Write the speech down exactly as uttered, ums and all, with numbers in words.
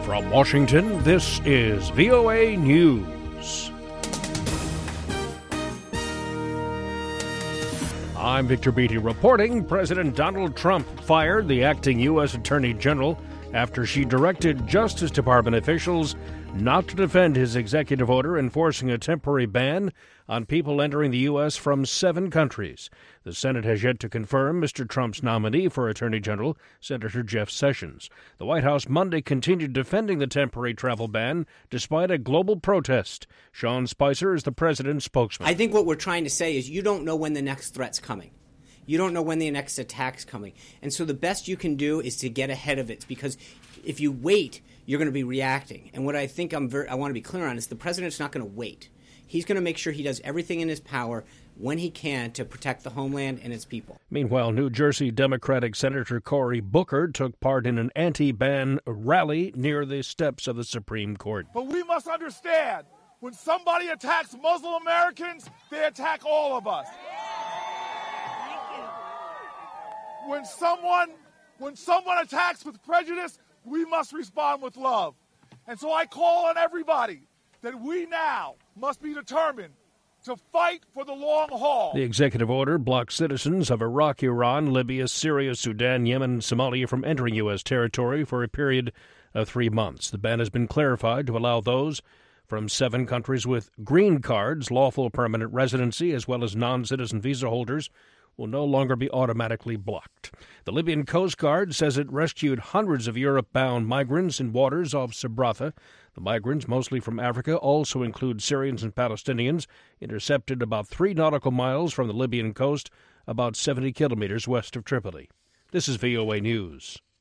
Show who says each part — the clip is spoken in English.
Speaker 1: From Washington, this is V O A News. I'm Victor Beatty reporting. President Donald Trump fired the acting U S Attorney General after she directed Justice Department officials not to defend his executive order enforcing a temporary ban on people entering the U S from seven countries. The Senate has yet to confirm Mister Trump's nominee for Attorney General, Senator Jeff Sessions. The White House Monday continued defending the temporary travel ban despite a global protest. Sean Spicer is the president's spokesman.
Speaker 2: I think what we're trying to say is you don't know when the next threat's coming. You don't know when the next attack's coming. And so the best you can do is to get ahead of it, because if you wait, you're going to be reacting. And what I think I'm very, I want to be clear on is the president's not going to wait. He's going to make sure he does everything in his power when he can to protect the homeland and its people.
Speaker 1: Meanwhile, New Jersey Democratic Senator Cory Booker took part in an anti-ban rally near the steps of the Supreme Court.
Speaker 3: But we must understand, when somebody attacks Muslim Americans, they attack all of us. When someone, when someone attacks with prejudice, we must respond with love. And so I call on everybody that we now must be determined to fight for the long haul.
Speaker 1: The executive order blocks citizens of Iraq, Iran, Libya, Syria, Sudan, Yemen, and Somalia from entering U S territory for a period of three months. The ban has been clarified to allow those from seven countries with green cards, lawful permanent residency, as well as non-citizen visa holders will no longer be automatically blocked. The Libyan Coast Guard says it rescued hundreds of Europe-bound migrants in waters off Sabratha. The migrants, mostly from Africa, also include Syrians and Palestinians, intercepted about three nautical miles from the Libyan coast, about seventy kilometers west of Tripoli. This is V O A News.